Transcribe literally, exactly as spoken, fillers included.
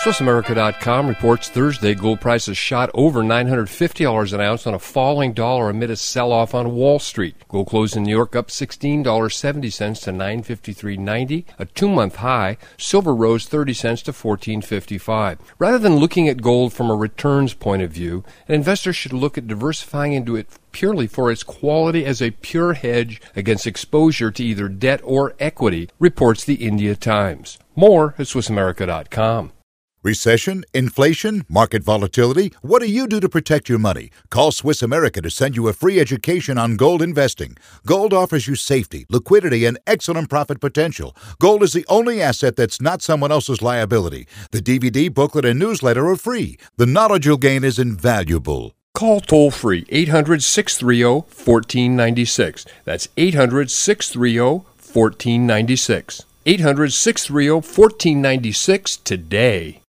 Swiss America dot com reports Thursday gold prices shot over nine hundred fifty dollars an ounce on a falling dollar amid a sell-off on Wall Street. Gold closed in New York up sixteen dollars and seventy cents to nine fifty-three ninety, a two-month high. Silver rose thirty cents to fourteen fifty-five. Rather than looking at gold from a returns point of view, an investor should look at diversifying into it purely for its quality as a pure hedge against exposure to either debt or equity, reports the India Times. More at Swiss America dot com. Recession, inflation, market volatility. What do you do to protect your money? Call Swiss America to send you a free education on gold investing. Gold offers you safety, liquidity, and excellent profit potential. Gold is the only asset that's not someone else's liability. The D V D, booklet, and newsletter are free. The knowledge you'll gain is invaluable. Call toll-free eight hundred, six three zero, one four nine six. That's eight hundred, six three zero, one four nine six. eight hundred, six three zero, one four nine six today.